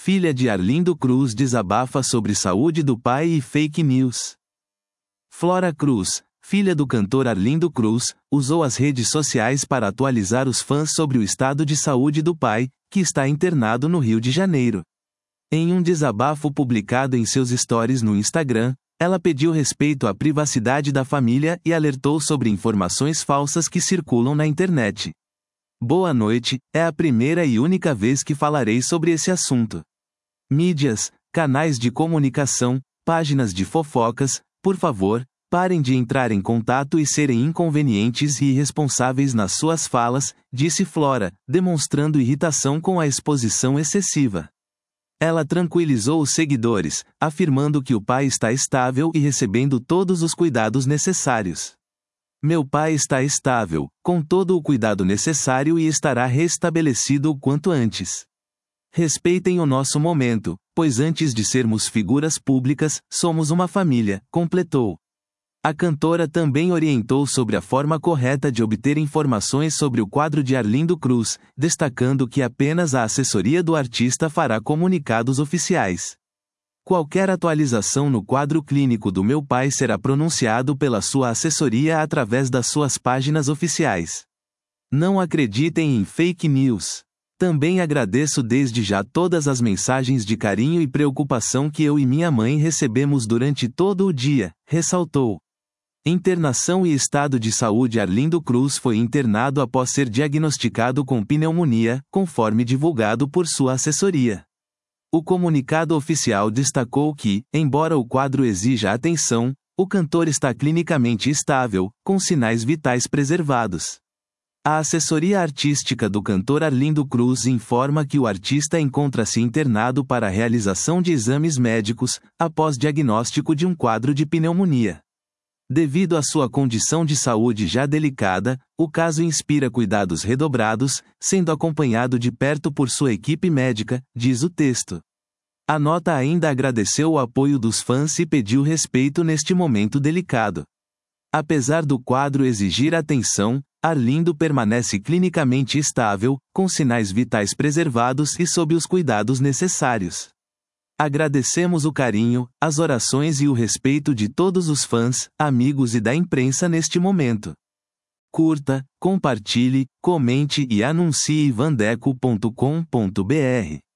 Filha de Arlindo Cruz desabafa sobre saúde do pai e fake news. Flora Cruz, filha do cantor Arlindo Cruz, usou as redes sociais para atualizar os fãs sobre o estado de saúde do pai, que está internado no Rio de Janeiro. Em um desabafo publicado em seus stories no Instagram, ela pediu respeito à privacidade da família e alertou sobre informações falsas que circulam na internet. Boa noite, é a primeira e única vez que falarei sobre esse assunto. Mídias, canais de comunicação, páginas de fofocas, por favor, parem de entrar em contato e serem inconvenientes e irresponsáveis nas suas falas, disse Flora, demonstrando irritação com a exposição excessiva. Ela tranquilizou os seguidores, afirmando que o pai está estável e recebendo todos os cuidados necessários. Meu pai está estável, com todo o cuidado necessário e estará restabelecido o quanto antes. Respeitem o nosso momento, pois antes de sermos figuras públicas, somos uma família, completou. A cantora também orientou sobre a forma correta de obter informações sobre o quadro de Arlindo Cruz, destacando que apenas a assessoria do artista fará comunicados oficiais. Qualquer atualização no quadro clínico do meu pai será pronunciado pela sua assessoria através das suas páginas oficiais. Não acreditem em fake news. Também agradeço desde já todas as mensagens de carinho e preocupação que eu e minha mãe recebemos durante todo o dia, ressaltou. Internação e estado de saúde. Arlindo Cruz foi internado após ser diagnosticado com pneumonia, conforme divulgado por sua assessoria. O comunicado oficial destacou que, embora o quadro exija atenção, o cantor está clinicamente estável, com sinais vitais preservados. A assessoria artística do cantor Arlindo Cruz informa que o artista encontra-se internado para a realização de exames médicos, após diagnóstico de um quadro de pneumonia. Devido à sua condição de saúde já delicada, o caso inspira cuidados redobrados, sendo acompanhado de perto por sua equipe médica, diz o texto. A nota ainda agradeceu o apoio dos fãs e pediu respeito neste momento delicado. Apesar do quadro exigir atenção, Arlindo permanece clinicamente estável, com sinais vitais preservados e sob os cuidados necessários. Agradecemos o carinho, as orações e o respeito de todos os fãs, amigos e da imprensa neste momento. Curta, compartilhe, comente e anuncie vandeco.com.br.